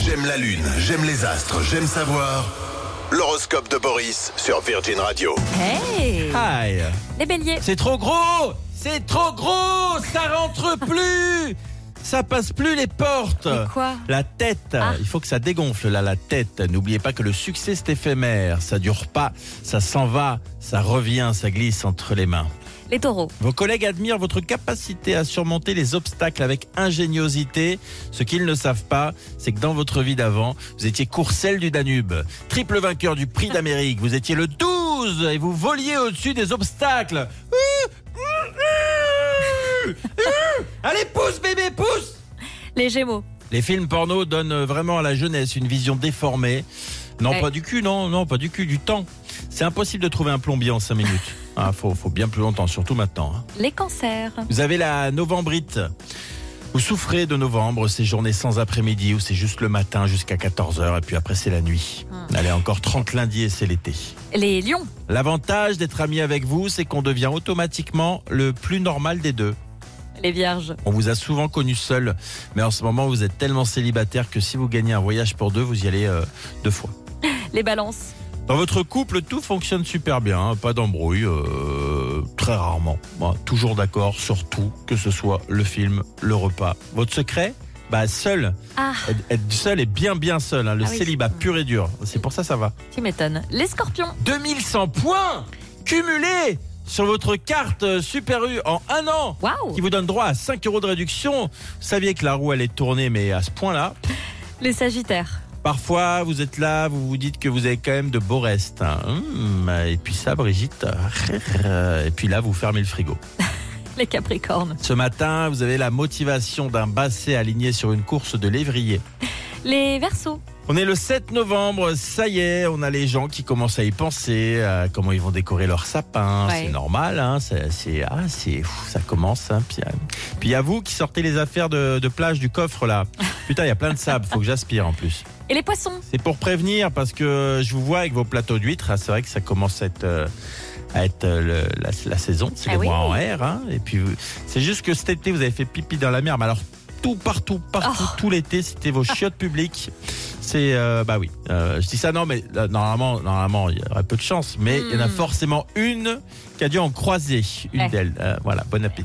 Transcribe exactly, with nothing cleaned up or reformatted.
J'aime la lune, j'aime les astres, j'aime savoir. L'horoscope de Boris sur Virgin Radio. Hey, Aïe. les béliers, C'est trop gros. C'est trop gros. Ça rentre plus. Ça passe plus les portes. Mais quoi La tête, Ah. il faut que ça dégonfle là, la tête. N'oubliez pas que le succès c'est éphémère. Ça dure pas, ça s'en va, ça revient, ça glisse entre les mains. les taureaux, Vos collègues admirent votre capacité à surmonter les obstacles avec ingéniosité. Ce qu'ils ne savent pas, c'est que dans votre vie d'avant, vous étiez Courcelles du Danube, triple vainqueur du prix d'Amérique. Vous étiez le douze et vous voliez au-dessus des obstacles. Allez, pousse bébé, pousse. les gémeaux, Les films porno donnent vraiment à la jeunesse une vision déformée. Non, Ouais. pas du cul, non, non, pas du cul, du temps. C'est impossible de trouver un plombier en cinq minutes. Ah, faut, faut bien plus longtemps, surtout maintenant. hein. les cancers, Vous avez la novembrite. Vous souffrez de novembre, ces journées sans après-midi où c'est juste le matin jusqu'à quatorze heures et puis après c'est la nuit. Hmm. Allez, encore trente lundi et c'est l'été. les lions, L'avantage d'être ami avec vous, c'est qu'on devient automatiquement le plus normal des deux. les vierges, On vous a souvent connu seul, mais en ce moment vous êtes tellement célibataire que si vous gagnez un voyage pour deux, vous y allez euh, deux fois. les balances, Dans votre couple, tout fonctionne super bien, hein, pas d'embrouille, euh, très rarement. Bon, toujours d'accord sur tout, que ce soit le film, le repas. Votre secret ? Bah seul, ah, être, être seul et bien bien seul, hein, le Ah oui. célibat pur et dur. C'est pour ça ça va. tu m'étonnes, les scorpions, deux mille cent points cumulés sur votre carte euh, Super U en un an, waouh, qui vous donne droit à cinq euros de réduction. Vous saviez que la roue allait tourner, mais à ce point-là. les sagittaires, Parfois, vous êtes là, vous vous dites que vous avez quand même de beaux restes. hein. Hum, et puis ça, Brigitte. Et puis là, vous fermez le frigo. les capricornes, Ce matin, vous avez la motivation d'un basset aligné sur une course de lévrier. les verseaux, On est le sept novembre, ça y est, on a les gens qui commencent à y penser, à comment ils vont décorer leur sapin. Ouais. C'est normal, hein, c'est, c'est, ah, c'est, pff, ça commence. Hein, puis, euh, puis il y a vous qui sortez les affaires de, de plage du coffre là. Putain, il y a plein de sable, faut que j'aspire en plus. et les poissons, C'est pour prévenir parce que je vous vois avec vos plateaux d'huîtres. Ah, c'est vrai que ça commence à être, euh, à être euh, le- la, la saison. C'est Ah les oui. mois en R. Hein, et puis vous- c'est juste que cet été vous avez fait pipi dans la mer. Mais alors tout partout, partout, Oh. tout l'été, c'était vos chiottes publiques. C'est euh, bah oui. Euh, je dis ça non, mais euh, normalement, normalement, il y aurait peu de chance. Mais il y en a Mm. forcément une qui a dû en croiser une Ouais. d'elles. Euh, voilà, bon appétit.